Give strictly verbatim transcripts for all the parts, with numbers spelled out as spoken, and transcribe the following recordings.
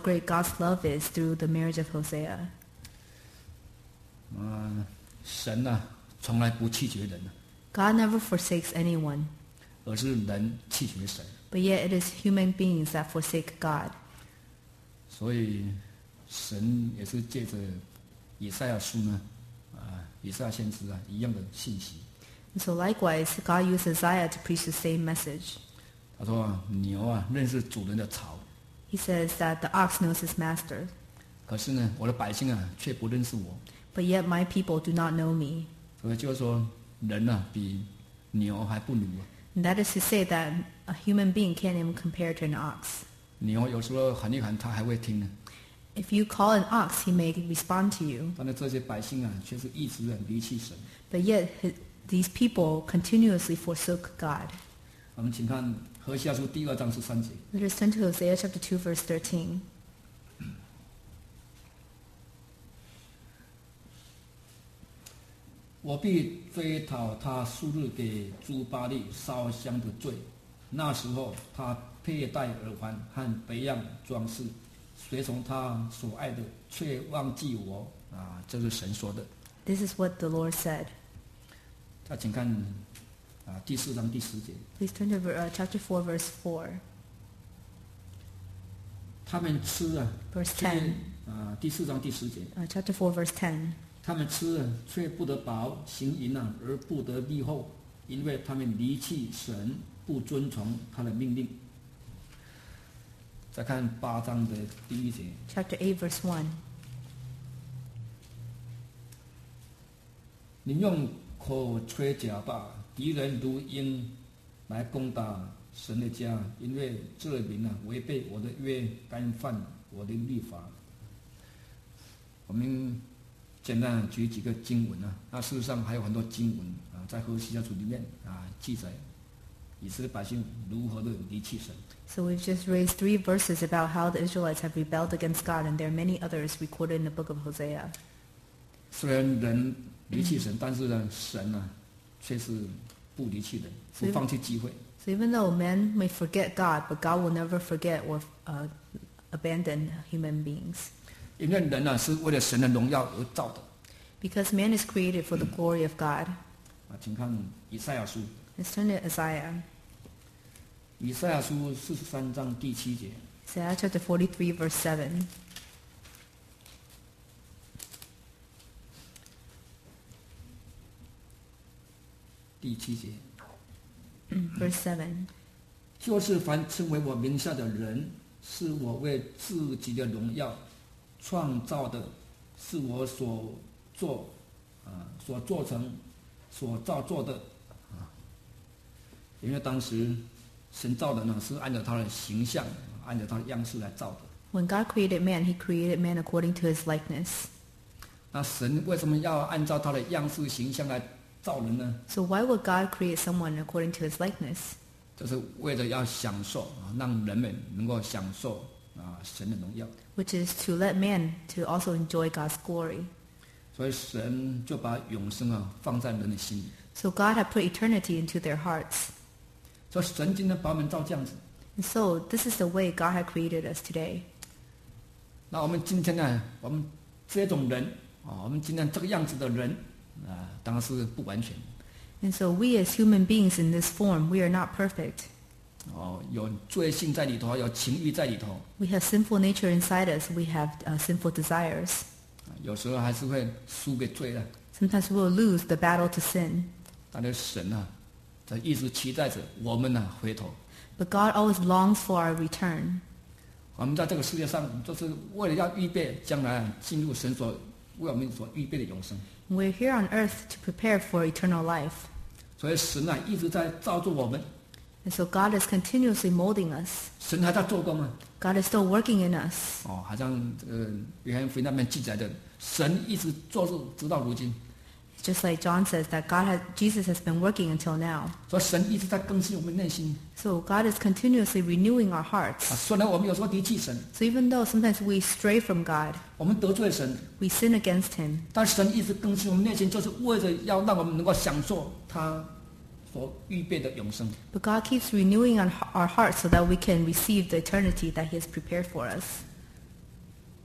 great God's love is through the marriage of Hosea. 嗯，神啊，从来不弃绝人， God never forsakes anyone, 而是人弃绝神。 but yet it is human beings that forsake God. 所以神也是借着以赛亚书呢，啊，以赛亚先知啊一样的信息。 And so likewise, God used Isaiah to preach the same message. 他说：“牛啊，认识主人的槽， He says that the ox knows his master, 可是呢，我的百姓啊，却不认识我。 but yet my people do not know me. 所以就是说，人啊，比牛还不如啊。 And that is to say that a human being can't even compare to an ox. 牛有时候喊一喊，它还会听呢。 If you call an ox, he may respond to you, 但是这些百姓啊，却是一直的离弃神。 but yet hi- these people continuously forsook God. 我们请看何西阿书第二章十三节。 Let us turn to Hosea chapter two, verse thirteen. 我必追讨他素日给朱巴利烧香的罪，那时候他佩戴耳环和别样装饰，随从他所爱的，却忘记我啊！这是神说的。 This is what the Lord said. 再请看啊第四章第十节， Please turn to ver- uh, chapter four, verse four, 他们吃啊， verse 却 ten. 啊第四章第十节， Uh, chapter four, verse ten. 他们吃啊，却不得饱；行淫啊，而不得利后，因为他们离弃神，不遵从他的命令。再看八章的第一节， Chapter eight, verse one. 你用口吹假吧，敌人如鹰来攻打神的家，因为这民啊违背我的约，干犯我的律法。我们简单地举几个经文啊，那事实上还有很多经文啊，在何西阿书里面啊记载以色列百姓如何的离弃神。 So we've just raised three verses about how the Israelites have rebelled against God, and there are many others recorded in the book of Hosea. 虽然人离弃神，但是呢，神呢、啊、却是不离弃人，不放弃机会。 So even though men may forget God, but God will never forget or uh, abandon human beings. 因为人呢、啊、是为了神的荣耀而造的。 Because man is created for the glory of God. 啊，请看以赛亚书， Let's turn to Isaiah. 以赛亚书四十三章第七节。 Isaiah chapter forty-three, verse seven. 第七节， verse seven. 就是凡称为我名下的人，是我为自己的荣耀创造的，是我所做啊所做成所造作的啊。因为当时神造的呢是按照他的形象，按照他的样式来造的。 When God created man, he created man according to his likeness. 那神为什么要按照他的样式形象来造人呢？ So why would God create someone according to his likeness? 就是为了要享受啊，让人们能够享受啊神的荣耀。 Which is to let man to also enjoy God's glory. 所以神就把永生啊放在人的心里。 So God had put eternity into their hearts. 所以神今天把我们造这样子。 And so this is the way God had created us today. 那我们今天呢，我们这种人啊，我们今天这个样子的人啊，当然是不完全。 And so we as human beings in this form, we are not perfect. 哦，有罪性在里头，有情欲在里头， We have sinful nature inside us. We have uh, sinful desires. 啊有时候还是会输给罪的。 Sometimes we will lose the battle to sin. 但是神啊，他一直期待着我们呢回头。 But God always longs for our return. 我们在这个世界上，就是为了要预备将来进入神所为我们所预备的永生。 We're here on earth to prepare for eternal life. 所以神啊一直在造就我们， And so God is continuously molding us. 神还在做工啊。 God is still working in us. 哦，好像这个约翰福音那边记载的，神一直做事直到如今。 Just like John says that God has, Jesus has been working until now. 所以神一直在更新我们内心。 So God is continuously renewing our 啊， hearts. 虽然我们有时候离弃神， So even though sometimes we stray from God, 我们得罪神， we sin against Him, 但神一直更新我们内心，就是为了要让我们能够享受他所预备的永生。 but God keeps renewing our, our hearts so that we can receive the eternity that He has prepared for us.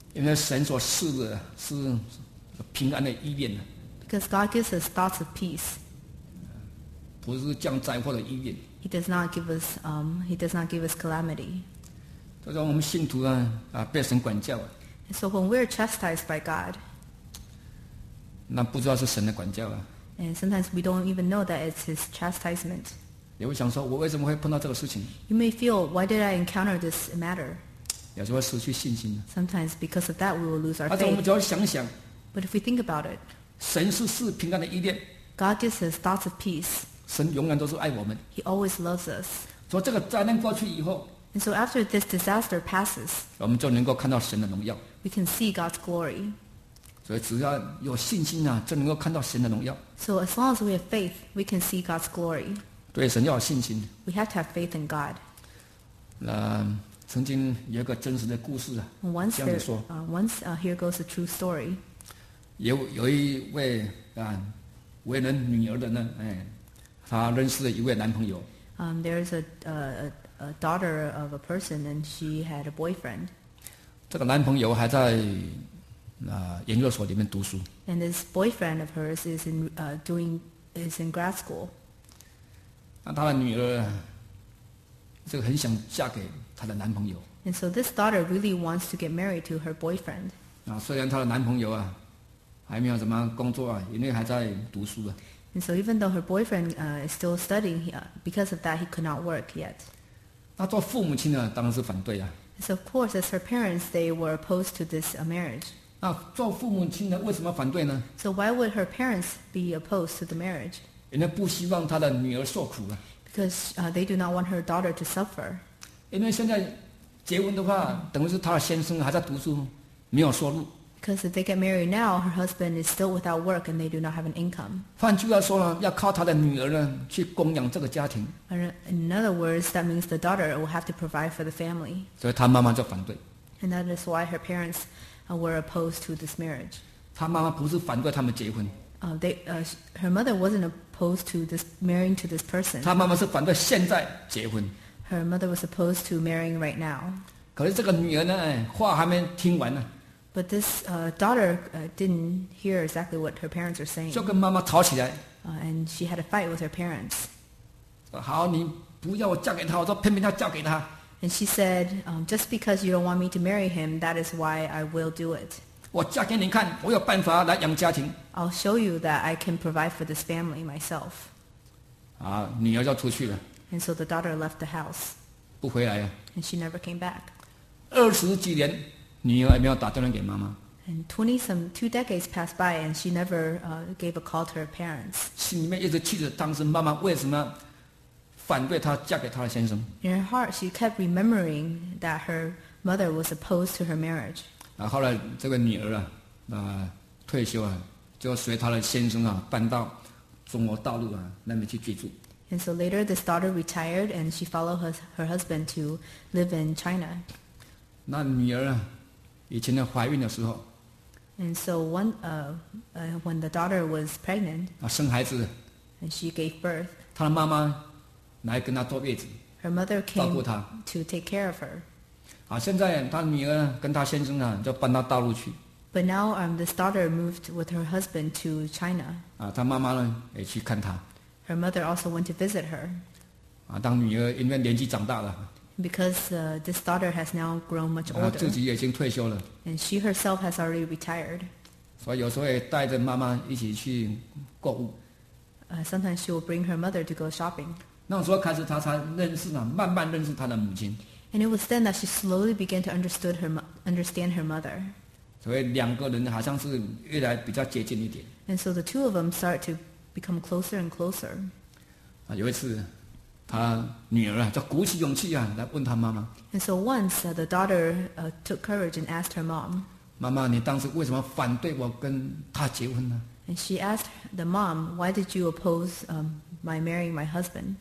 因为神所赐的是平安的意念， Because God gives us thoughts of peace. 不是降灾祸的意念。 He does not give us, um, He does not give us calamity. 就说我们信徒啊啊被神管教， And so when we're chastised by God, 那不知道是神的管教啊。 and sometimes we don't even know that it's His chastisement. 也会想说，我为什么会碰到这个事情？ You may feel, why did I encounter this matter? 有时候会失去信心。 Sometimes because of that we will lose our 但是我们 faith. 只要想想， But if we think about it, 神是赐平安的意念， God gives us thoughts of peace. 神永远都是爱我们。 He always loves us. 所以这个灾难过去以后， And so after this disaster passes, 我们就能够看到神的荣耀。 we can see God's glory. 所以只要有信心啊，就能够看到神的荣耀。 So as long as we have faith, we can see God's glory. 对神要有信心。 We have to have faith in God. 那曾经有一个真实的故事啊， And once 这样 there, 子说， uh, once uh, here goes a true story. 有有一位啊为人女儿的呢，哎，她认识了一位男朋友。 Um, there's a, a, a daughter of a person, and she had a boyfriend. 这个男朋友还在啊研究所里面读书。 And this boyfriend of hers is in uh, doing is in grad school. 那她的女儿这个很想嫁给她的男朋友 And so this daughter really wants to get married to her boyfriend. 啊，虽然她的男朋友啊还没有什么工作啊，因为还在读书啊。 And so even though her boyfriend uh, is still studying, uh, because of that he could not work yet. 那做父母亲呢，当然是反对啊。 And so of course, as her parents, they were opposed to this uh, marriage. 那做父母亲的为什么反对呢？ So why would her parents be opposed to the marriage? 因为不希望他的女儿受苦啊。 Because uh, they do not want her daughter to suffer. 因为现在结婚的话，等于是他的先生还在读书，没有收入。 Because if they get married now, her husband is still without work and they do not have an income. 换句话说呢，要靠他的女儿呢去供养这个家庭， And in other words, that means the daughter will have to provide for the family. 所以他妈妈就反对。 And that is why her parents uh, were opposed to this marriage. 他妈妈不是反对他们结婚， Uh, they, uh, sh- her mother wasn't opposed to this marrying to this person. 他妈妈是反对现在结婚。 Her mother was opposed to marrying right now. 可是这个女儿呢，哎，话还没听完呢， But this uh, daughter uh, didn't hear exactly what her parents were saying. 就跟妈妈吵起来。 Uh, and she had a fight with her parents. 说好，你不要我嫁给他，我说偏偏要嫁给他。 And she said, um, just because you don't want me to marry him, that is why I will do it. 我嫁给你看，我有办法来养家庭。 I'll show you that I can provide for this family myself. 啊，女儿就出去了， And so the daughter left the house. 不回来啊。 And she never came back. 二十几年，女儿也没有打电话给妈妈， And twenty some two decades passed by, and she never uh, gave a call to her parents. 心里面一直气着当时妈妈为什么反对她嫁给她的先生。 In her heart, she kept remembering that her mother was opposed to her marriage. 啊，后来这个女儿啊，啊退休啊，就随她的先生啊搬到中国大陆啊那边去居住。 And so later, this daughter retired, and she followed her, her husband to live in China. 那女儿啊，以前呢怀孕的时候 And so one, uh, uh, when the daughter was pregnant 啊生孩子， and she gave birth, 她的妈妈来跟她坐月子， her mother 照顾 came 她。 to take care of her. 啊，现在她女儿跟她先生啊就搬到大陆去。 But now um, this daughter moved with her husband to China. 啊，她妈妈呢也去看她。 Her mother also went to visit her. 啊，当女儿因为年纪长大了， Because uh, this daughter has now grown much 啊，自 older, 己也已经退休了， and she herself has already retired. 所以有时候也带着妈妈一起去购物。 Uh, sometimes she will bring her mother to go shopping. 那时候开始，她才认识了，慢慢认识她的母亲。 And it was then that she slowly began to understood her, mo- understand her mother. 所以两个人好像是越来比较接近一点。 And so the two of them start to become closer and closer. 啊，有一次，她女儿啊就鼓起勇气啊来问她妈妈 And so once uh, the daughter uh, took courage and asked her mom,：“ 妈妈，你当时为什么反对我跟他结婚呢？” and she asked the mom, "Why did you oppose um, my marrying my husband?"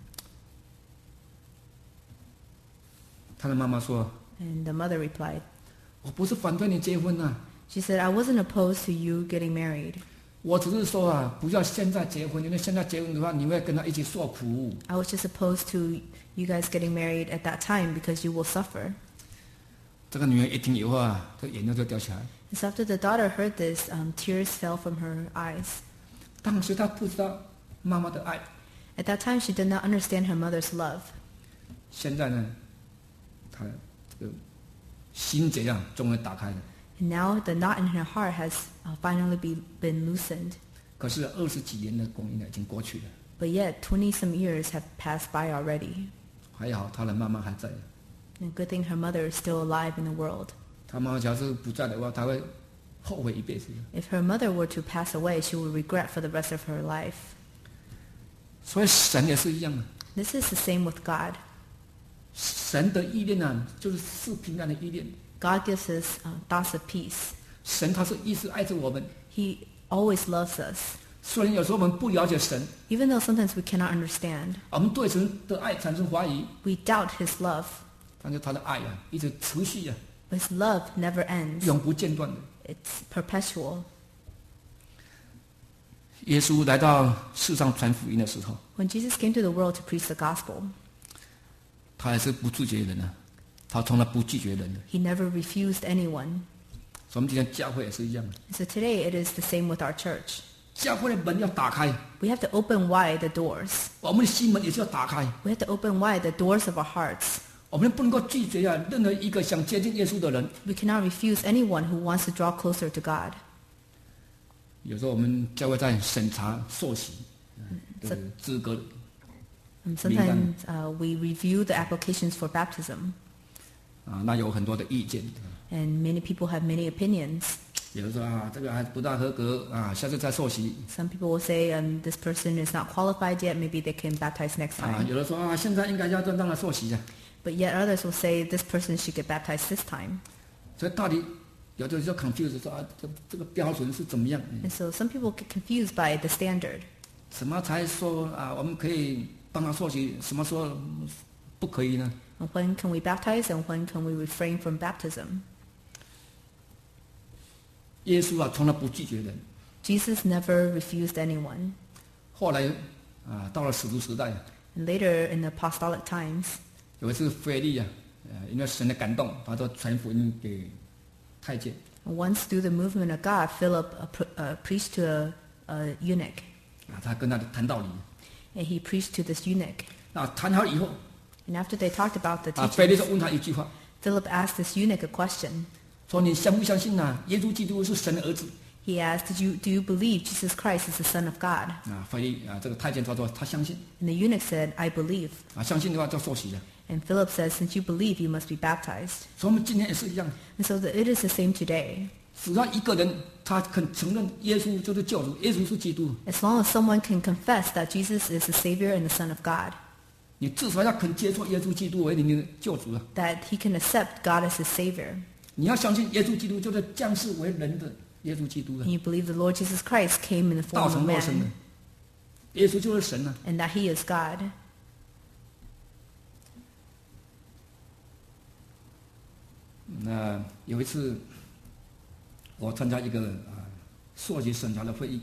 她的妈妈说 And the mother replied,：“ 我不是反对你结婚啊， she said, "I wasn't opposed to you getting married. 我只是说啊，不要现在结婚，因为现在结婚的话，你会跟他一起受苦。” I was just opposed to you guys getting married at that time because you will suffer. 这个女儿一听以后啊，这眼泪就掉下来。 And so after the daughter heard this, um, tears fell from her eyes. 当时她不知道妈妈的爱， At that time, she did not understand her mother's love. 现在呢，她这个心结啊，终于打开了。 And now the knot in her heart has uh, finally be, been loosened. 可是二十几年的光阴呢，已经过去了。 But yet, twenty some years have passed by already. 还好她的妈妈还在。 And good thing her mother is still alive in the world. 她妈妈假如不在的话，她会后悔一辈子。 If her mother were to pass away, she would regret for the rest of her life. 所以神也是一样的。 This is the same with God. 神的意念呢，就是是平安的意念。 God gives us uh, thoughts of peace. 神他是一直爱着我们， He always loves us. 虽然有时候我们不了解神， Even though sometimes we cannot understand, 我们对神的爱产生怀疑， we doubt His love. 但是他的爱啊，一直持续啊， But His love never ends. 永不间断的。 It's perpetual. 耶稣来到世上传福音的时候， When Jesus came to the world to preach the gospel, 他还是不拒绝人啊，他从来不拒绝人的。 He never refused anyone. 所以我们今天教会也是一样的， So today it is the same with our church. 教会的门要打开， We have to open wide the doors. 我们的心门也是要打开。 We have to open wide the doors of our hearts. 我们不能够拒绝啊任何一个想接近耶稣的人。 We cannot refuse anyone who wants to draw closer to God. 有时候我们教会在审查受洗的资格， Um, sometimes uh, we review the applications for baptism, 啊，那有很多的意见。 and many people have many opinions. 有的说啊，这个还不大合格啊，下次再受洗。 Some people will say, um, this person is not qualified yet, maybe they can baptize next 啊， time. 有的说啊，现在应该要让他受洗的。 But yet others will say, this person should get baptized this time. 所以到底有的就 confused 说啊，这这个标准是怎么样？ And so some people get confused by the standard. 什么才说啊，我们可以帮他受洗？什么说不可以呢？ And when can we baptize and when can we refrain from baptism? 耶稣啊，从来不拒绝人。 Jesus never refused anyone. 后来啊，到了使徒时代， And later in the apostolic times, 有一次腓力啊，呃，因为神的感动，他就传福音给太监。 once through the movement of God, Philip uh, pre- uh, preached to a, a eunuch. 啊，他跟他谈道理。 And he preached to this eunuch. 啊，谈好以后， And after they talked about the 啊，腓力 teachings, 就问他一句话， Philip asked this eunuch a question. 说你相不相信呐、耶稣基督是神的儿子？ He asked, Did you, do you believe Jesus Christ is the Son of God? 啊，腓力啊，这个太监他说他相信。 And the eunuch said, I believe. 啊，相信的话就受洗了。 And Philip said, Since you believe, you must be baptized. 所以我们今天也是一样， And so the, it is the same today. 只要一个人他肯承认耶稣就是救主，耶稣是基督， As long as someone can confess that Jesus is the Savior and the Son of God, 你至少要肯接受耶稣基督为你的救主啊！ that he can accept God as his Savior, 你要相信耶稣基督就是降世为人的耶稣基督啊 and，you believe the Lord Jesus Christ came in the 道 form of 成肉身的 man, 耶稣就是神啊！ and that he is God. 那有一次，我参加一个啊受洗审查的会议，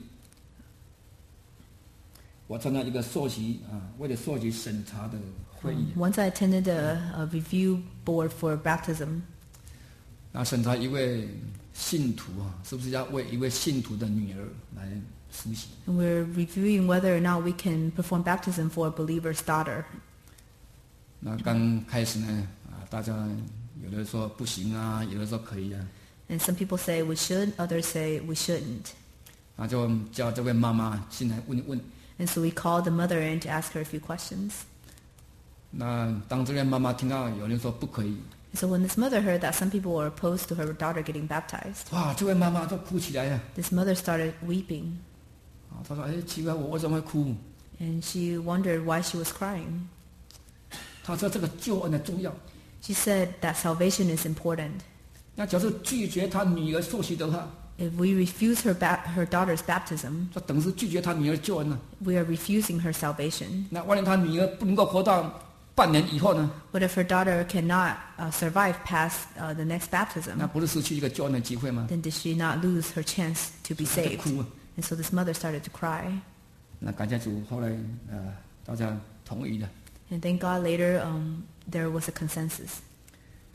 我参加一个受洗啊为了受洗审查的会议， Once I attended a, a review board for baptism, 那审查一位信徒啊，是不是要为一位信徒的女儿来施洗？ and we're reviewing whether or not we can perform baptism for a believer's daughter. 那刚开始呢啊，大家有的说不行啊，有的说可以啊， And some people say we should, others say we shouldn't. 那就叫这位妈妈进来问一问。 And so we called the mother in to ask her a few questions. 那当这位妈妈听到有人说不可以， So when this mother heard that some people were opposed to her daughter getting baptized, 哇，这位妈妈就哭起来了。 this mother started weeping. 啊，她说：“哎，奇怪，我为什么会哭？” And she wondered why she was crying. 她说：“这个救恩的重要。 She said that salvation is important. 那假如拒绝她女儿受洗的话， If we refuse her, ba- her daughter's baptism, 就等于是拒绝她女儿救恩了。 we are refusing her salvation. 那万一她女儿不能够活到半年以后呢？ What if her daughter cannot uh, survive past uh, the next 那 baptism? 不是失去一个救恩的机会吗？ Then did she not lose her chance to be 她就 saved? 哭啊。 And so this mother started to cry. 那感谢主，后来呃大家同意了。 And thank God later um, there was a consensus.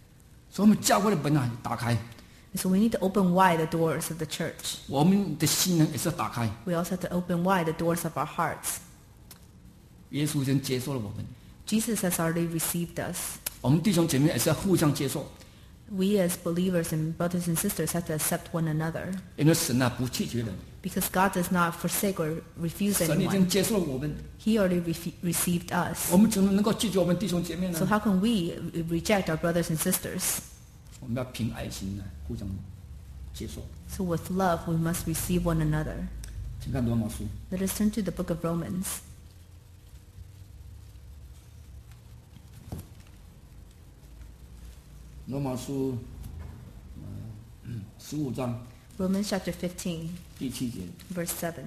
所以我们教会的门啊打开， And so we need to open wide the doors of the church. 我们的心呢也是要打开。 We also have to open wide the doors of our hearts. 耶稣已经接受了我们， Jesus has already received us. 我们弟兄姐妹也是要互相接受， We as believers and brothers and sisters have to accept one another. 因为神啊不拒绝人， Because God does not forsake or refuse 神已 anyone. 经接受了我们， He already re- received us. 我们怎么能够拒绝我们弟兄姐妹 So 呢？ how can we reject our brothers and sisters? 我们要凭爱心呢互相接受。 So with love, we must receive one another. 请看罗马书， Let us turn to the book of Romans. 罗马书十五章 Romans chapter fifteen, 第七节， verse seven.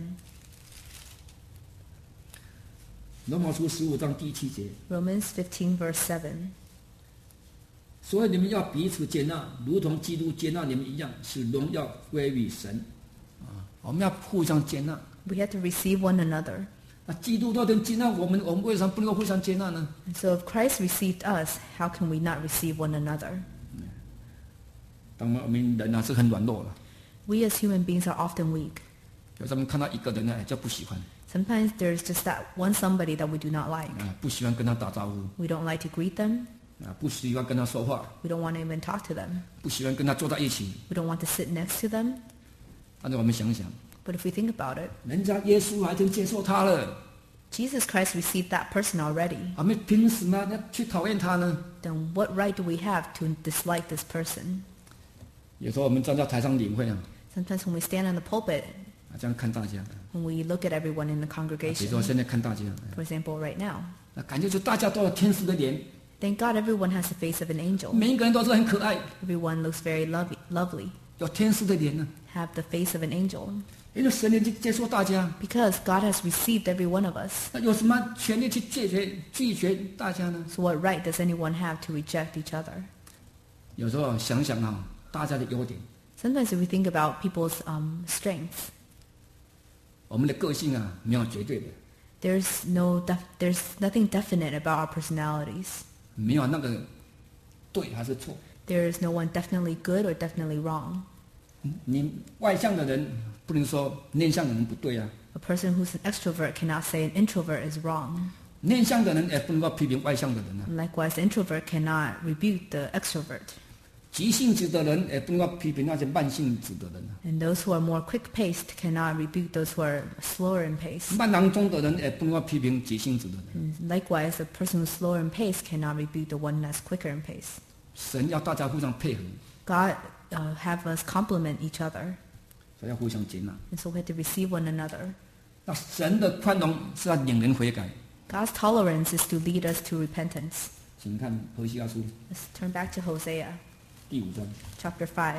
罗马书十五章第七节， Romans fifteen, verse seven. 所以你们要彼此接纳，如同基督接纳你们一样，使荣耀归于神。啊，我们要互相接纳。 We have to receive one another. 那基督都能接纳我们，我们为什么不能够互相接纳呢？ And so if Christ received us, how can we not receive one another? 当然，我们人啊是很软弱的， We as human beings are often weak. 有时候我们看到一个人呢就不喜欢， Sometimes there's just that one somebody that we do not like. 啊，不喜欢跟他打招呼， We don't like to greet them. 啊，不喜欢跟他说话， We don't want to even talk to them. 不喜欢跟他坐在一起。 We don't want to sit next to them. 但是我们想想， But if we think about it, 人家耶稣还已经接受他了， Jesus Christ received that person already. 我们凭什么要去讨厌他呢？ Then what right do we have to dislike this person? 有时候我们站在台上领会啊， Sometimes when we stand on the pulpit, 啊这样看大家， when we look at everyone in the 啊比如 congregation, 说现在看大家， for example, right now, 那感觉就大家都有天使的脸， thank God everyone has the face of an angel. 每一个人都是很可爱， Everyone looks very lovely, lovely, 有天使的脸呢。 have the face of an angel. 因为神已经接受大家， Because God has received every one of us. 那有什么权利去拒绝拒绝大家呢？ So what right does anyone have to reject each other? 有时候想想啊，大家的优点， Sometimes if we think about people's um, strengths, 我们的个性啊，没有绝对的， there's no def- there's nothing definite about our personalities. 没有那个对还是错。 There is no one definitely good or definitely wrong. 你外向的人不能说内向的人不对啊， A person who's an extrovert cannot say an introvert is wrong. 内向的人也不能够批评外向的人啊， Likewise, the introvert cannot rebuke the extrovert. 急性子的人也不能够批评那些慢性子的人啊， And those who are more quick-paced cannot rebuke those who are slower in pace. 慢郎中的人也不能够批评急性子的人。 And likewise, a person who's slower in pace cannot rebuke the one that's quicker in pace. 神要大家互相配合， God uh, have us complement each other, 所以要互相接纳。 and so we have to receive one another. 那神的宽容是要领人悔改， God's tolerance is to lead us to repentance. 请看何西阿书 Let's turn back to Hosea 第五章 chapter five,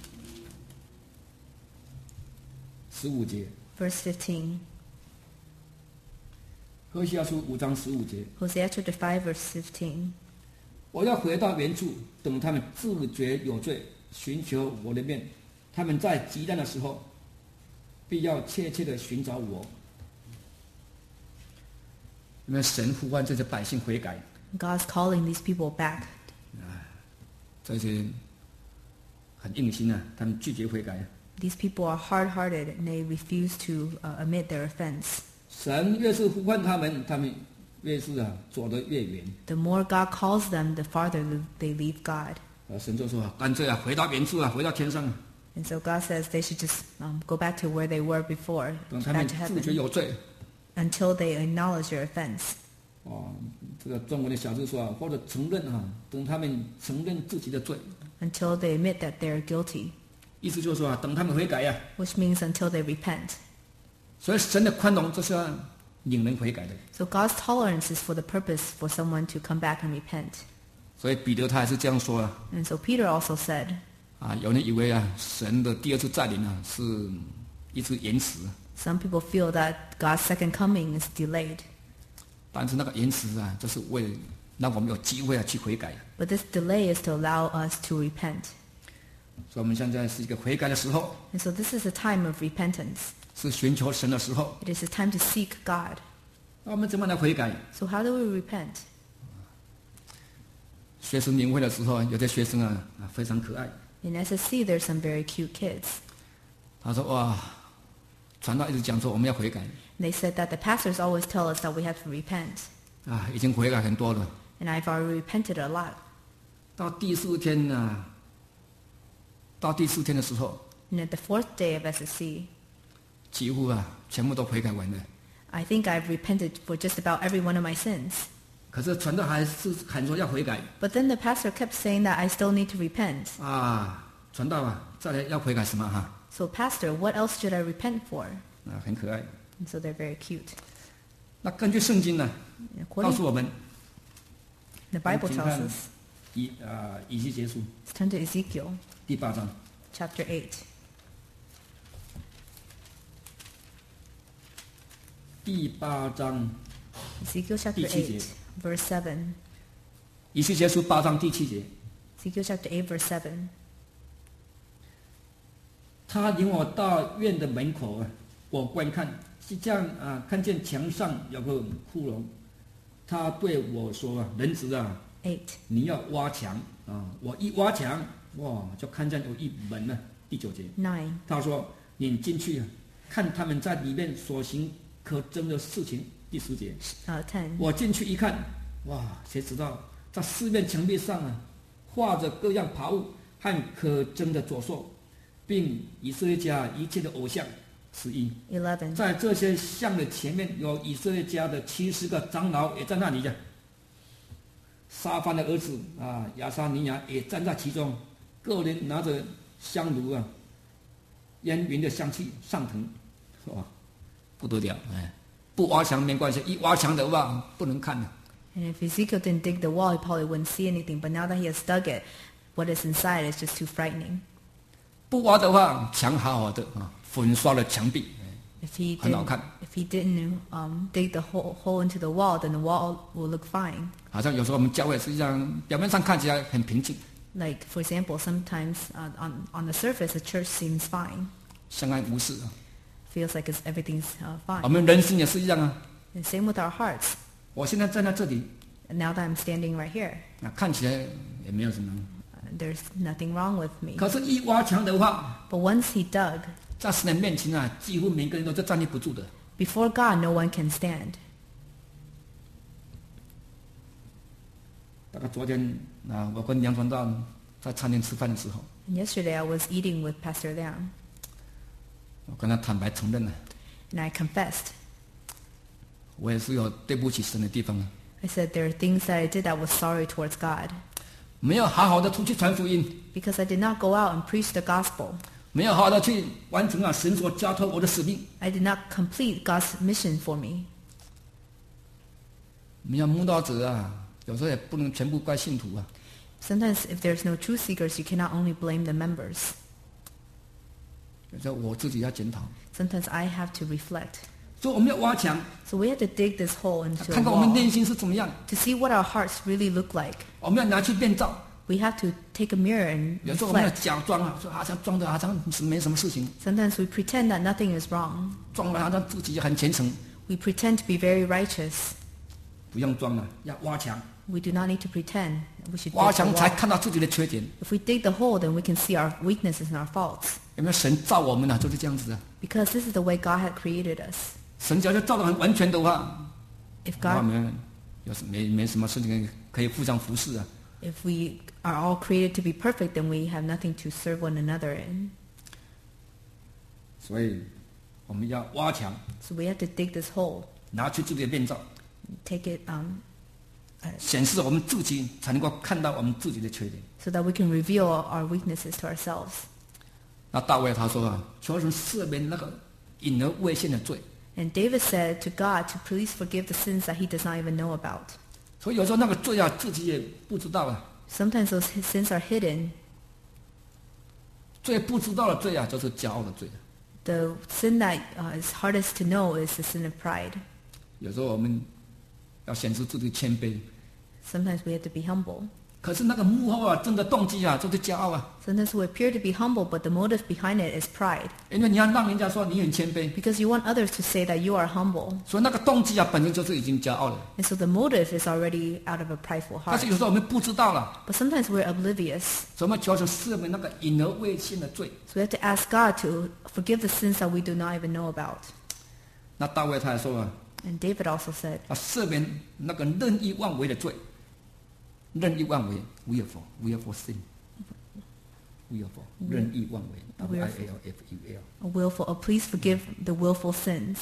十五节。 verse fifteen. 何西阿书五章十五节， Hosea chapter five, verse fifteen. 我要回到原处，等他们自觉有罪，寻求我的面。他们在极难的时候，必要切切的寻找我。因为神呼唤这些百姓悔改， God's calling these people back. 这些很硬心啊，他们拒绝悔改。 These people are hard-hearted and they refuse to uh, admit their offense. 神越是呼唤他们，他们越是啊走得越远。 The more God calls them, the farther they leave God. 啊，神就说：“干脆啊，回到原处啊，回到天上啊， And so God says they should just um, go back to where they were before, 等他们 back to 自觉 heaven, 有罪。” until they acknowledge their offense. 哦，这个中文的小字说啊，或者承认啊，等他们承认自己的罪， Until they admit that they're guilty, 意思就是说啊，等他们悔改呀、啊。 which means until they repent. 所以神的宽容就是要引人悔改的。 So God's tolerance is for the purpose for someone to come back and repent. 所以彼得他还是这样说啊， And so Peter also said, 啊，有人以为啊，神的第二次再临啊是一直延迟， some people feel that God's second coming is delayed. 但是那个延迟啊，就是为了让我们有机会啊去悔改。 But this delay is to allow us to repent. 所以我们现在是一个悔改的时候， And so this is a time of repentance. 是寻求神的时候。 It is a time to seek God. 那我们怎么来悔改？ So how do we repent? 学生年会的时候，有些学生啊啊非常可爱。 In S S C, there's some very cute kids. 他说哇，传道一直讲说我们要悔改 And they said that the pastors always tell us that we have to repent. 啊，已经悔改很多了。 And I've already repented a lot. 到第四天啊，到第四天的时候， And at the fourth day of S S C, 几乎啊全部都悔改完了。 I think I've repented for just about every one of my sins. 可是传道还是喊说要悔改 But then the pastor kept saying that I still need to repent. 啊，传道啊，再来要悔改什么哈？ So pastor, what else should I repent for? 啊，很可爱。 And so they're very cute. 那根据圣经呢， And 告 according 诉我们， the Bible 请 tells 看 us, 以啊以西结书 let's turn to Ezekiel 第八章 chapter eight. 第八章 Ezekiel chapter 第七节。 eight, verse seven. 以西结书八章第七节， Ezekiel chapter eight, verse seven. 他领我到院的门口啊，我观看，是这样啊，看见墙上有个窟窿。他对我说啊，人子啊， eight. 你要挖墙啊！我一挖墙，哇，就看见有一门呢。第九节， nine. 他说：“你进去啊，看他们在里面所行可憎的事情。”第十节， Uh, ten. 我进去一看，哇，谁知道在四面墙壁上啊，画着各样爬物和可憎的左手，并以色列家一切的偶像。十一， eleven. 在这些像的前面有以色列家的七十个长老也在那里呀。沙番的儿子啊，亚沙尼亚也站在其中，个人拿着香炉啊，烟云的香气上腾，哇，不得了哎！不挖墙没关系，一挖墙的话不能看的。 And if Ezekiel didn't dig the wall, he probably wouldn't see anything. But now that he has dug it, what is inside is just too frightening. 不挖的话，墙好好的啊，粉刷了墙壁， If he 很好 didn't, 看。 if he didn't um, dig the hole, hole into the wall, then the wall will look fine. 好像有时候我们教会实际上表面上看起来很平静， Like, for example, sometimes uh, on, on the surface, the church seems fine. 相安无事啊。 Feels like it's, everything's uh, 我 fine. 们人心也是一样啊。 And same with our hearts. 我现在站在这里 And now that I'm standing right here, 啊，看起来也没有什么。 uh, there's nothing wrong with me. 可是，一挖墙的话， But once he dug, 在神的面前啊，几乎每个人都是站立不住的。 before God, no one can stand. 大概昨天啊，我跟梁传道在餐厅吃饭的时候， And yesterday I was eating with Pastor Liang, 我跟他坦白承认了， and I confessed. 我也是有对不起神的地方啊， I said there are things that I did that was sorry towards God, 没有好好的出去传福音， because I did not go out and preach the gospel. 没有好好的去完成啊神所交托我的使命， I did not complete God's mission for me. 没有慕道者啊，有时候也不能全部怪信徒啊。 Sometimes if there's no truth seekers, you cannot only blame the members. 有时候我自己要检讨， Sometimes I have to reflect. 所以我们要挖墙， So we have to dig this hole into 看 a 看我们 wall 内心是怎么样。 to see what our hearts really look like. 我们要拿去变照， We have to take a mirror and 有时候我们要 reflect. 假装啊，说好像装的好像没什么事情， Sometimes we pretend that nothing is wrong. 装的好像自己很虔诚， We pretend to be very righteous. 不用装了，要挖墙， We do not need to pretend. We should 挖 dig the 墙才 wall. 看到自己的缺点。 If we dig the hole, then we can see our weaknesses and our faults. 有没有神造我们啊？就是这样子啊。 Because this is the way God had created us. 神只要是造的很完全的话， If 那我 God, 们有时没没什么事情可以互相服侍啊。 if we are all created to be perfect, then we have nothing to serve one another in. 所以我们要挖墙， So we have to dig this hole, 拿去自己的面罩， take it, um, 显示我们自己才能够看到我们自己的缺点。 so that we can reveal our weaknesses to ourselves. 那大卫他说啊，求神赦免那个隐而未现的罪。 And David said to God to please forgive the sins that he does not even know about. 所以有时候那个罪啊，自己也不知道啊。 Sometimes those sins are hidden. 最不知道的罪啊，就是骄傲的罪。 The sin that uh, is hardest to know is the sin of pride. 有时候我们要显示自己谦卑， Sometimes we have to be humble. 可是那个幕后啊，真的动机啊，就是骄傲啊。 Sometimes we appear to be humble, but the motive behind it is pride. 因为你要让人家说你很谦卑， Because you want others to say that you are humble. 所以那个动机啊，本身就是已经骄傲了。 And so the motive is already out of a prideful 但 heart. 是有时候我们不知道了， But sometimes we're oblivious. 所以我们求神赦免那个隐而未现的罪。 So we have to ask God to forgive the sins that we do not even know about. 那大卫他还说啊， And David also said, 啊赦免那个任意妄为的罪，任意妄为 ，willful willful sin，willful 任意妄为 ，w i l f u l。 a willful, oh, please forgive the willful sins.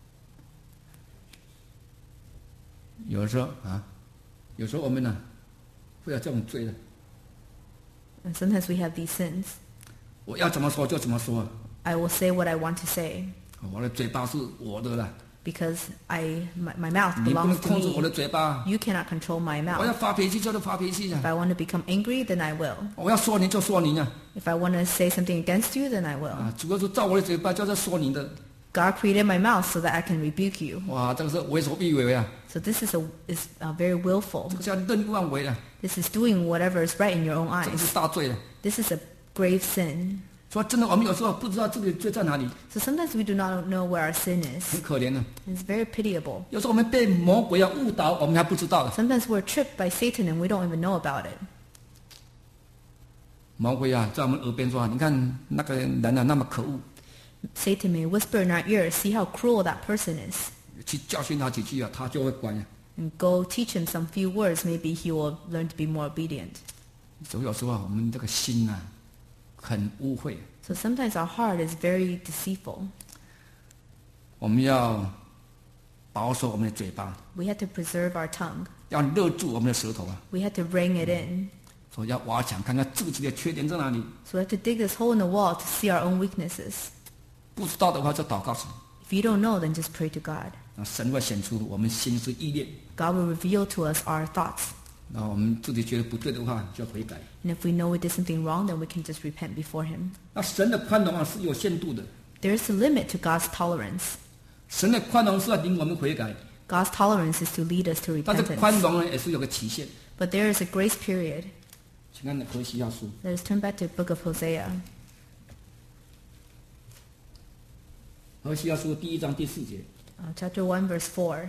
有时候啊，有时候我们呢、啊，会有这种罪的。 And sometimes we have these sins. 我要怎么说就怎么说， I will say what I want to say 我的嘴巴是我的了， because I my, my mouth 你不能 belongs to 控制我的 me. 嘴巴。 You cannot control my 我要 mouth. 发脾气就发脾气 If 啊， I want to become angry, then I will. 我要说你就说你啊， If I want to say something against you, then I will. 啊，主要是照我的嘴巴就是说你的， God created my mouth so that I can rebuke you. 哇，这个是为所欲为啊， So this is a is uh, very willful. 这个叫任意妄为啊， This is doing whatever is right in your own 这个 eyes. 是大罪啊。 This is a grave sin. 所以真的，我们有时候不知道自己的罪在哪里， So sometimes we do not know where our sin 很 is. 可怜的、啊。 It's very pitiable. 有时候我们被魔鬼啊误导，我们还不知道的。 Sometimes we're tricked by Satan and we don't even know about it. 魔鬼啊，在我们耳边说：“你看那个人啊，那么可恶。” Satan may whisper in our ears, see how cruel that person is. 去教训他几句啊，他就会乖啊。 And go teach him some few words, maybe he will learn to be more obedient. 所以有时候啊，我们这个心啊，很污秽。 So sometimes our heart is very deceitful. 我们要保守我们的嘴巴， We have to preserve our tongue. 要勒住我们的舌头啊。 We have to rein it in. 所以要挖墙，看看自己的缺点在哪里。 So we have to dig this hole in the wall to see our own weaknesses. 不知道的话，就祷告神， If you don't know, then just pray to God. 那神会显出我们心思意念。 God will reveal to us our thoughts. 那我们自己觉得不对的话，就要悔改。 And if we know we did something wrong, then we can just repent before Him. 那神的宽容啊是有限度的， There is a limit to God's tolerance. 神的宽容是要领我们悔改， God's tolerance is to lead us to 但是宽 repentance. 容呢也是有个期限。 But there is a grace period. 请看何西阿书， Let us turn back to the book of Hosea. 何西阿书第一章第四节， Uh, chapter one, verse four.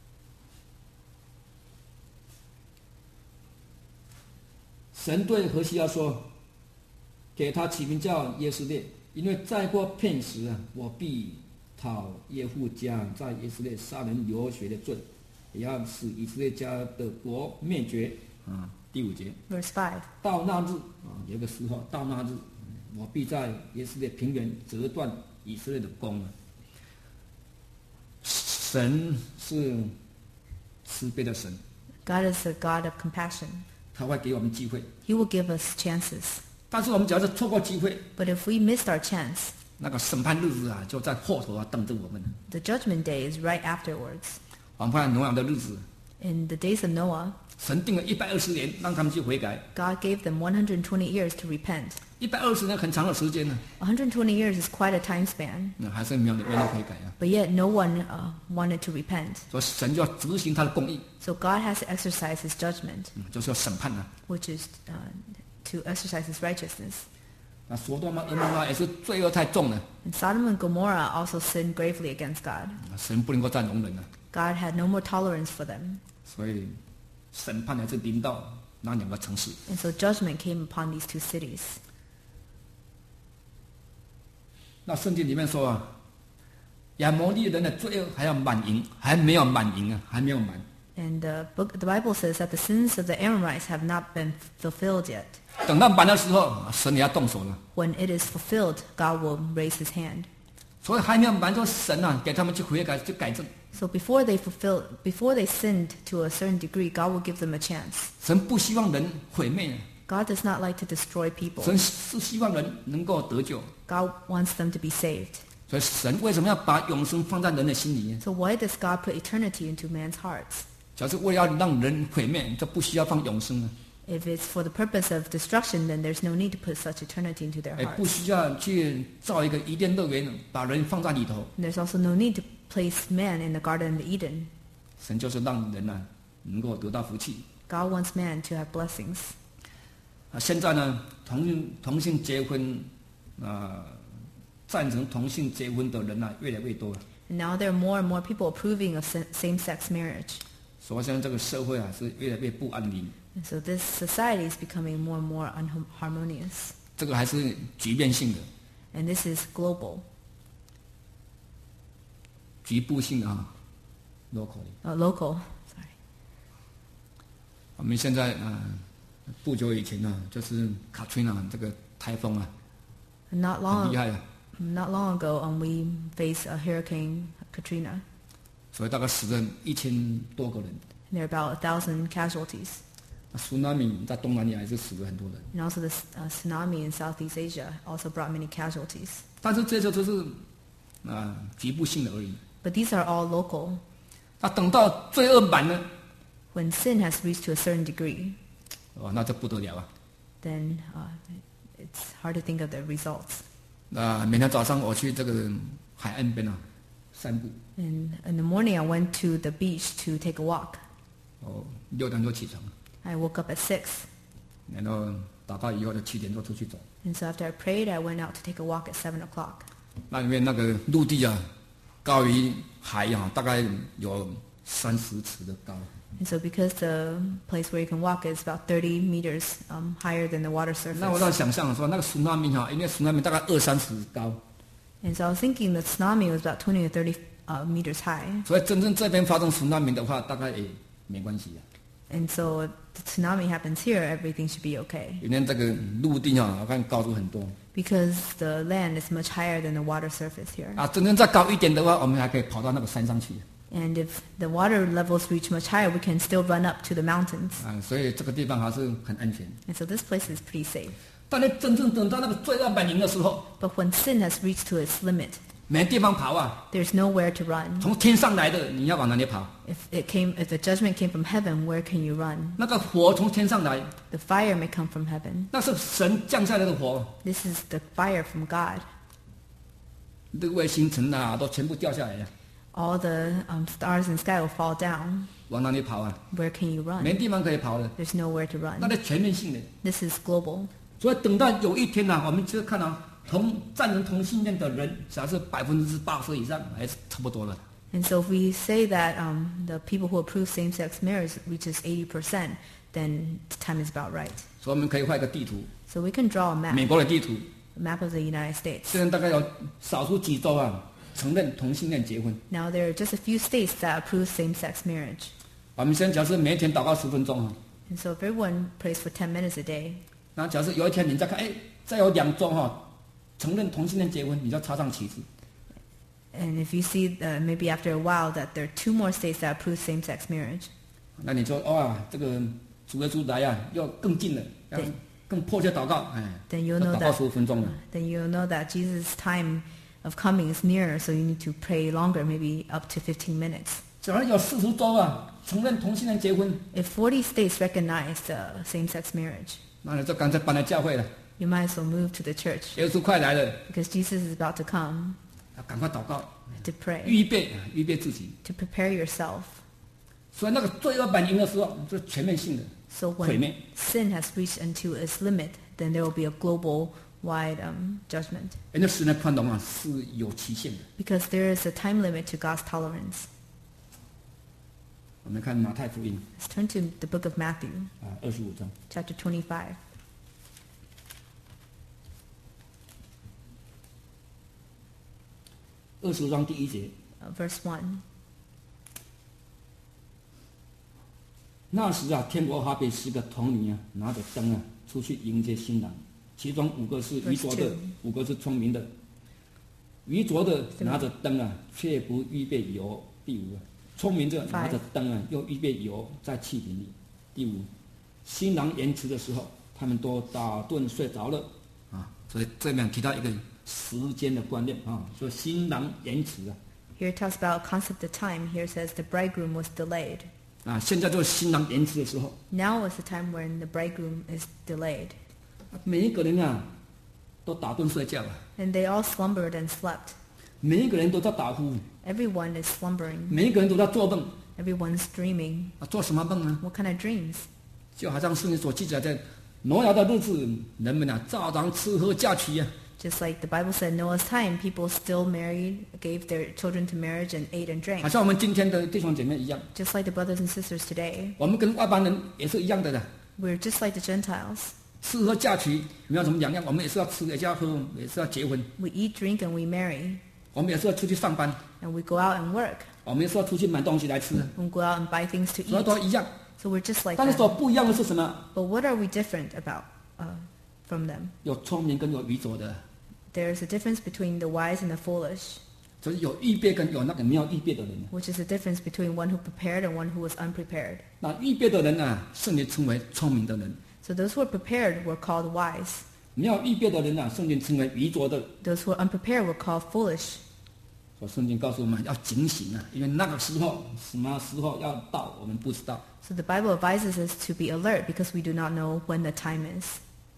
神对何西阿说：“给他起名叫耶斯列，因为再过片时啊，我必讨耶户家在以色列杀人流血的罪，也要使以色列家的国灭绝。”啊，第五节， Verse five. 到那日啊，有一个时候，到那日，我必在以色列平原折断以色列的弓啊。神是慈悲的神， God is a God of compassion. 他会给我们机会， He will give us chances. 但是我们只要是错过机会， But if we missed our chance, 那个审判日子啊，就在后头啊等着我们。 the judgment day is right afterwards. 我们看挪亚的日子， In the days of Noah, 神定了一百二十年，让他们去悔改。 God gave them one hundred twenty years to repent. 一百二十年很长的时间呢， one hundred twenty years is quite a time span. 那还是没有人愿意悔改啊。 But yet no one uh, wanted to repent. 所以神就要执行他的公义， So God has to exercise His judgment, 嗯，就是要审判啊。 which is uh, to exercise His righteousness. 那索多玛、俄摩拉也是罪恶太重了， And Sodom and Gomorrah also sinned gravely against God. 神不能够再容忍了， God had no more tolerance for them. 所以审判还是临到那两个城市。 And so judgment came upon these two cities. 那圣经里面说啊，亚摩利人的罪恶还要满盈，还没有满盈啊，还没有满。 And the book, the Bible says that the sins of the Amorites have not been fulfilled yet. 等到满的时候，神也要动手了。 When it is fulfilled, God will raise His hand. 所以还没有满，就神啊，给他们去悔改，去改正。 So before they fulfill, before they sinned to a certain degree, God will give them a chance. 神不希望人毁灭， God does not like to destroy people. 神是希望人能够得救。 God wants them to be saved. 所以神为什么要把永生放在人的心里面？ So why does God put eternity into man's hearts? 就是为了要让人毁灭，就不需要放永生了， If it's for the purpose of destruction, then there's no need to put such eternity into their 也不 hearts. 需要去造一个伊甸乐园，把人放在里头。 And there's also no need to place man in the Garden of Eden. 神就是让人啊能够得到福气。 God wants man to have blessings. 啊，现在呢，同性同性结婚啊，赞成同性结婚的人啊，越来越多了。 And now there are more and more people approving of same-sex marriage. 所以现在这个社会啊，是越来越不安宁。 And so this society is becoming more and more unharmonious. 这个还是局面性的。 And this is global. 局部性的啊 ，local。 Uh, local, sorry. 我们现在啊、呃，不久以前呢、啊，就是 Katrina 这个台风啊， Not 很 long, 厉害啊， not long ago, um, we faced a Hurricane Katrina. 所以大概死了一千多个人。 And there are about a thousand casualties. Tsunami 在东南亚也是死了很多人。 And also the uh, tsunami in Southeast Asia also brought many casualties. 但是这些都是啊、呃、局部性的而已。 But these are all local. 那等到罪恶满了， When sin has reached to a certain degree, 哇，那就不得了啊！ then uh, it's hard to think of the results. 那每天早上我去这个海岸边啊散步， And in the morning, I went to the beach to take a walk. 哦，六点多起床， I woke up at six. 然后祷告以后就七点多出去走。 And so after I prayed, I went out to take a walk at seven o'clock. 那里面那个陆地啊，高于海啊，大概有三十尺的高。 And so because the place where you can walk is about thirty meters um, higher than the water 那我 surface. 在想象说，那个 tsunami 哈，因为 tsunami 大概二三十高， And so I was thinking the tsunami was about twenty or thirty uh, meters high. 所以真正这边发生 tsunami 的话，大概也没关系啊。 And so if the tsunami happens here, everything should be okay. 因为这个陆地啊，我看高度很多 Because the land is much higher than the water surface here. 啊。真正再高一点的话，我们还可以跑到那个山上去 And if the water levels reach much higher, we can still run up to the mountains. 啊。所以这个地方还是很安全。 And so this place is pretty safe. 但是真正等到那个罪恶满盈的时候， But when sin has reached to its limit, 没地方跑啊。 there's nowhere to run. 从天上来的，你要往哪里跑？ If it came, if the judgment came from heaven, where can you run? 那个火从天上来， The fire may come from heaven. 那是神降下来的火， This is the fire from God. 这个卫星尘啊，都全部掉下来了， All the um, stars in the sky will fall down. 往哪里跑啊？ Where can you 没 run? 地方可以跑的， There's nowhere to 那 run. 是全面性的。 This is global. 所以等到有一天呢、啊，我们就看到同赞成同性恋的人，只要是百分之八十以上，还是差不多了。 And so if we say that um, the people who approve same-sex marriage reaches eighty percent, then the time is about right. 所以我们可以画一个地图， So we can draw a 美 map, 国的地图， a map of the United States. 现在大概有少数几州啊承认同性恋结婚。 Now there are just a few states that approve same-sex marriage. 我们现在假设每一天祷告十分钟啊， And so if everyone prays for ten minutes a day, 那假设有一天你再看，哎，再有两州哈、承认同性恋结婚，你就插上旗帜。 and if you see uh, maybe after a while that there are two more states that approve same-sex marriage, 那你说哇，这个主耶稣来呀、要更近了，要对更迫切祷告，哎， then you'll 要 know 祷告 that 十五分钟了。 then you'll know that Jesus' time of coming is nearer, so you need to pray longer, maybe up to fifteen minutes. 假如有四十州啊承认同性恋结婚， If forty states recognize uh, same-sex marriage, 那你就干脆搬来教会了。 you might as well move to the church 耶稣快来了， because Jesus is about to come 要赶快祷告， to pray, 预备预备自己。 to prepare yourself. 所以那个罪恶满盈的时候，是全面性的 So 毁 when 灭。 sin has reached unto its limit, then there will be a global-wide um, judgment. 人的时间宽容啊是有期限的。 Because there is a time limit to God's tolerance. 我们看马太福音 Let's turn to the book of Matthew, 啊二十五章， chapter twenty-five. 二十五章第一节。 Uh, verse one. 那时啊，天国好比十个童女啊，拿着灯啊，出去迎接新郎。其中五个是愚拙的 Verse two， 五个是聪明的。愚拙的拿着灯啊，却不预备油。第五，聪明的拿着灯啊，又预备油在器皿里。第五，新郎延迟的时候，他们都打盹睡着了啊。所以这边提到一个时间的观念啊，说新郎延迟啊。 Here it talks about concept of time. Here it says the bridegroom was delayed. 啊，现在就是新郎延迟的时候， Now is the time when the bridegroom is delayed. 每一个人啊，都打盹睡觉啊， And they all slumbered and slept. 每一个人都在打呼， Everyone is slumbering. 每一个人都在做梦 Everyone's dreaming. 啊，做什么梦呢？ What kind of dreams? 就好像是你所记载的挪亚的日子，人们啊照常吃喝嫁娶啊， Just like the Bible said, Noah's time, people still married, gave their children to marriage, and ate and 好 drank. 像我们今天的弟兄姐妹一样， Just like the brothers and sisters today, 我们跟外邦人也是一样的的， we're just like the Gentiles. 吃喝嫁娶没有什么两样，我们也是要吃，也是要喝，也是要结婚， We eat, drink, and we marry, 我们也是要出去上班， and we go out and work. 我们也是要出去买东西来吃， We go out and buy things to 所以 eat. 都一样。 So we're just like 但是 them. 所不一样的是什么？ But what are we different about uh, from them? 有聪明跟有愚拙的， There's a difference between the wise and the foolish, 就是有预备跟有那个没有预备的人。 which is the difference between one who prepared and one who was unprepared. 那预备的人呢、啊，圣经称为聪明的人； So those who are prepared were called wise. 没有预备的人呢、啊，圣经称为愚拙的。 Those who are unprepared were called foolish. 所以圣经告诉我们要警醒啊，因为那个时候什么时候要到，我们不知道。 So the Bible advises us to be alert because we do not know when the time is.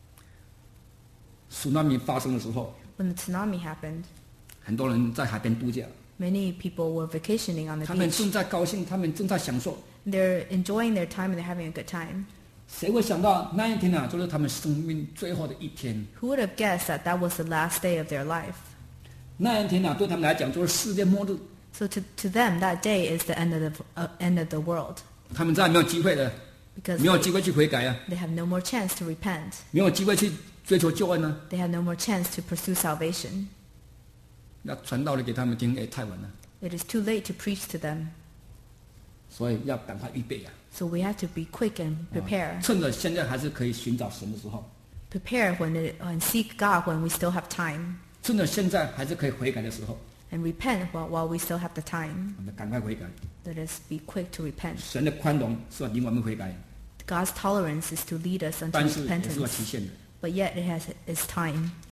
苏纳米发生的时候， When the tsunami happened, 很多人在海边度假， many people were vacationing on the 他们 beach. 正在高兴，他们正在享受。 They're enjoying their time and they're having a good time. 谁会想到那一天啊，就是他们生命最后的一天？ Who would have guessed that that was the last day of their life? 那一天啊，对他们来讲就是世界末日， So to, to them, that day is the end of the, uh, end of the world 他们再也没有机会了， because 没有 they, 机会去悔改啊， they have no more chance to repent. 没有机会去追求救恩呢、 They have no more chance to pursue salvation. 那传道的给他们听，哎，太晚了， It is too late to preach to them. 所以要赶快预备啊， So we have to be quick and prepare. 趁着现在还是可以寻找神的时候， Prepare when it, and seek God when we still have time. 趁着现在还是可以悔改的时候， And repent while, while we still have the time. 我们赶快悔改。 Let us be quick to repent. 神的宽容是要领我们悔改， God's tolerance is to lead us unto 但是也是有 repentance. 期限的。 But yet it has its time.